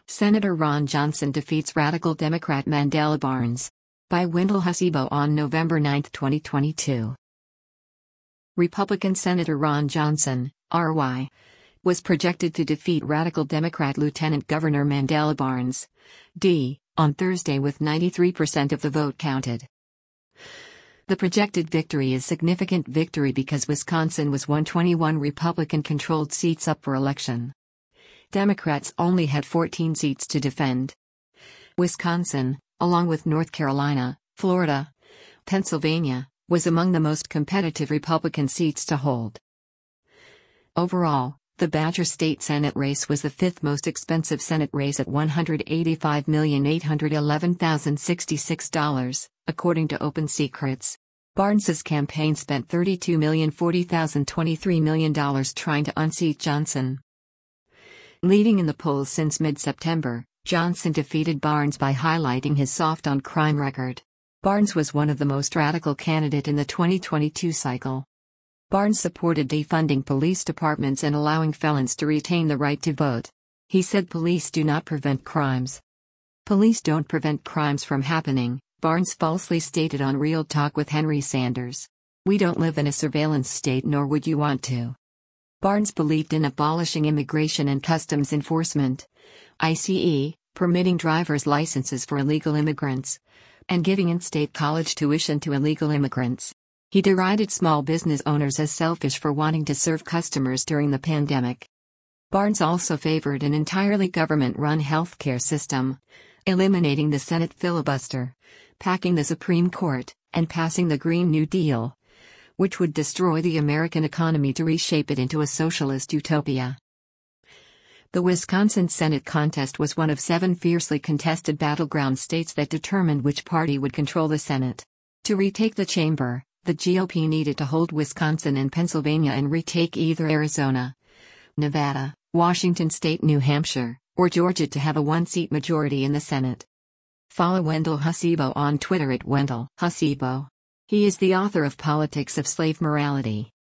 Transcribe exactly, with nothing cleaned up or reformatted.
Senator Ron Johnson defeats radical Democrat Mandela Barnes. By Wendell Husibo on November ninth, twenty twenty-two. Republican Senator Ron Johnson, R Y, was projected to defeat radical Democrat Lieutenant Governor Mandela Barnes, D, on Thursday with ninety-three percent of the vote counted. The projected victory is significant victory because Wisconsin was one twenty-one Republican-controlled seats up for election. Democrats only had fourteen seats to defend. Wisconsin, along with North Carolina, Florida, Pennsylvania, was among the most competitive Republican seats to hold. Overall, the Badger State Senate race was the fifth most expensive Senate race at one hundred eighty-five million eight hundred eleven thousand sixty-six dollars, according to Open Secrets. Barnes's campaign spent thirty-two million forty thousand twenty-three million dollars trying to unseat Johnson. Leading in the polls since mid-September, Johnson defeated Barnes by highlighting his soft-on-crime record. Barnes was one of the most radical candidates in the twenty twenty-two cycle. Barnes supported defunding police departments and allowing felons to retain the right to vote. He said police do not prevent crimes. Police don't prevent crimes from happening, Barnes falsely stated on Real Talk with Henry Sanders. We don't live in a surveillance state, nor would you want to. Barnes believed in abolishing immigration and customs enforcement, I C E, permitting driver's licenses for illegal immigrants, and giving in-state college tuition to illegal immigrants. He derided small business owners as selfish for wanting to serve customers during the pandemic. Barnes also favored an entirely government-run healthcare system, eliminating the Senate filibuster, packing the Supreme Court, and passing the Green New Deal, which would destroy the American economy to reshape it into a socialist utopia. The Wisconsin Senate contest was one of seven fiercely contested battleground states that determined which party would control the Senate. To retake the chamber, the G O P needed to hold Wisconsin and Pennsylvania and retake either Arizona, Nevada, Washington State, New Hampshire, or Georgia to have a one-seat majority in the Senate. Follow Wendell Husibo on Twitter at Wendell Husibo. He is the author of Politics of Slave Morality.